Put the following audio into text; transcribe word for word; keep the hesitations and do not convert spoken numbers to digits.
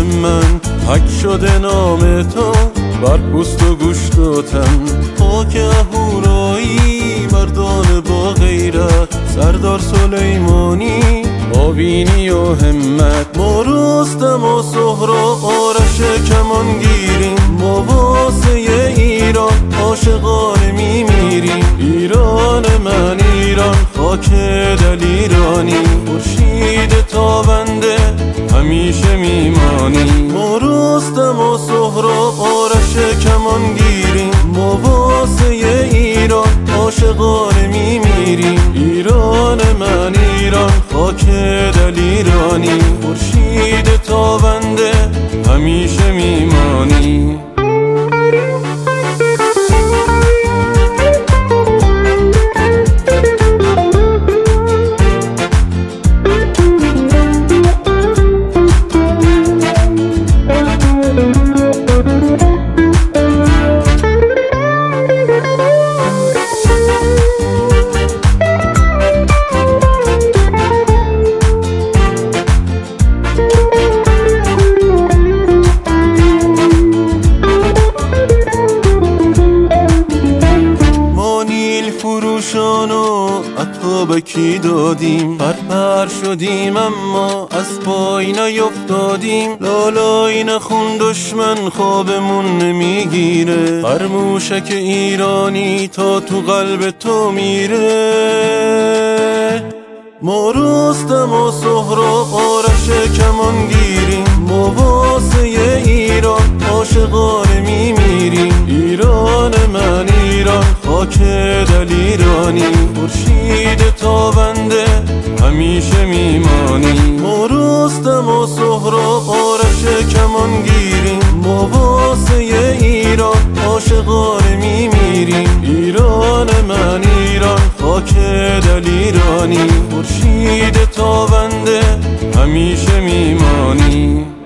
من حک شده نام تو بر پوست و گوشت و تن. خاک اهورایی مردان با غیرت، سردار سلیمانی با بینی و همت. ما رستم و سهراب آرش کمانگیریم، ما واسه ایران عاشقانه میمیریم. ایران من ایران خاک دلیرانی، خورشید تابنده همیشه میمانی. ما رستم و سهراب آرش کمانگیریم، ما واسه ایران عاشقانه میمیریم. ایران من ایران خاک دلیرانی، خورشید تابنده همیشه میمانی. فروشانو اتابکی دادیم، پرپر شدیم اما از پای نیفتادیم. لالایی نخون دشمن خوابمون نمیگیره، هر موشک ایرانی تا تو قلب تو میره. ما رستم و سهراب آرش کمانگیریم، ما واسه ایران عاشقانه میمیریم. ایران من ایران خاک دلیرانی، خورشید تابنده همیشه میمانی. ما رستم و سهراب آرش کمانگیریم، ما واسه ایران عاشقانه میمیریم. ایران من ایران خاک دلیرانی، خورشید تابنده همیشه میمانی.